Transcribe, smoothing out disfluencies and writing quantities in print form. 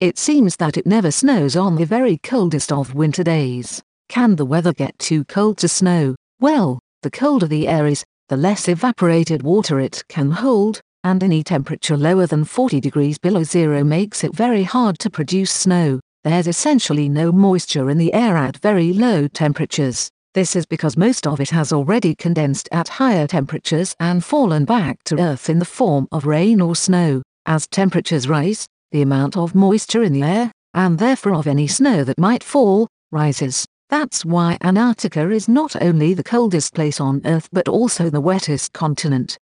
It seems that it never snows on the very coldest of winter days. Can the weather get too cold to snow? Well, the colder the air is, the less evaporated water it can hold, and any temperature lower than 40 degrees below zero makes it very hard to produce snow. There's essentially no moisture in the air at very low temperatures. This is because most of it has already condensed at higher temperatures and fallen back to Earth in the form of rain or snow. As temperatures rise, the amount of moisture in the air, and therefore of any snow that might fall, rises. That's why Antarctica is not only the coldest place on Earth but also the wettest continent.